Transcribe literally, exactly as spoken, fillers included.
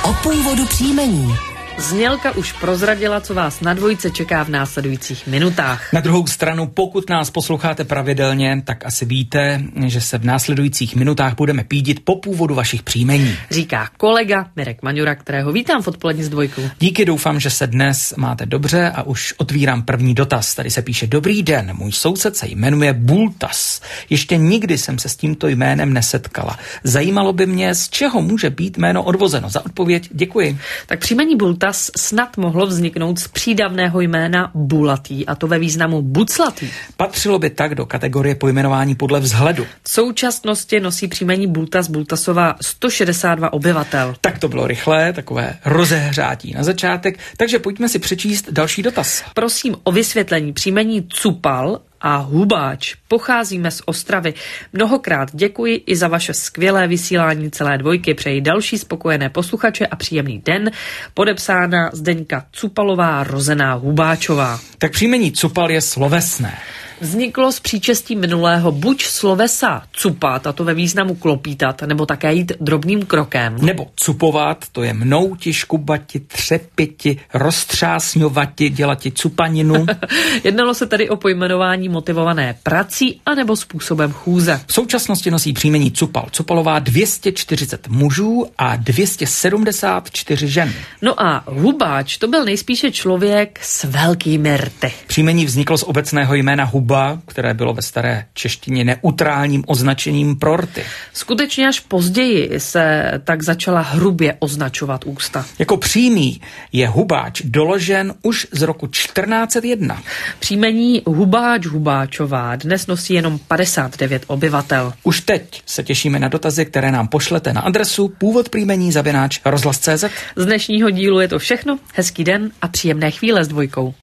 O původu příjmení. Znělka už prozradila, co vás na dvojce čeká v následujících minutách. Na druhou stranu, pokud nás posloucháte pravidelně, tak asi víte, že se v následujících minutách budeme pídit po původu vašich příjmení. Říká kolega Mirek Maňura, kterého vítám v Odpoledni s dvojkou. Díky, doufám, že se dnes máte dobře a už otvírám první dotaz. Tady se píše: Dobrý den, můj soused se jmenuje Bultas. Ještě nikdy jsem se s tímto jménem nesetkala. Zajímalo by mě, z čeho může být jméno odvozeno. Za odpověď děkuji. Tak příjmení Bultas snad mohlo vzniknout z přídavného jména Bulatý, a to ve významu buclatý. Patřilo by tak do kategorie pojmenování podle vzhledu. V současnosti nosí příjmení Bultas Bultasova sto šedesát dva obyvatel. Tak to bylo rychlé, takové rozehřátí na začátek, takže pojďme si přečíst další dotaz. Prosím o vysvětlení příjmení Cupal a Hubáč. Pocházíme z Ostravy. Mnohokrát děkuji i za vaše skvělé vysílání celé dvojky. Přeji další spokojené posluchače a příjemný den. Podepsána Zdeňka Cupalová, rozená Hubáčová. Tak příjmení Cupal je slovesné. Vzniklo z příčestí minulého buď slovesa cupat, a to ve významu klopítat, nebo také jít drobným krokem. Nebo cupovat, to je mnouti, škubati, třepiti, roztřásňovati, dělati cupaninu. Jednalo se tedy o pojmenování motivované prací anebo způsobem chůze. V současnosti nosí příjmení Cupal Cupalová dvě stě čtyřicet mužů a dvě stě sedmdesát čtyři žen. No a Hubáč to byl nejspíše člověk s velkými rty. Příjmení vzniklo z obecného jména Huba, které bylo ve staré češtině neutrálním označením pro rty. Skutečně až později se tak začala hrubě označovat ústa. Jako přímý je Hubáč doložen už z roku čtrnáct set jedna. Příjmení Hubáč Hubáčová dnes nosí jenom padesát devět obyvatel. Už teď se těšíme na dotazy, které nám pošlete na adresu původ příjmení zavináč rozhlas tečka cé zet. Z dnešního dílu je to všechno. Hezký den a příjemné chvíle s dvojkou.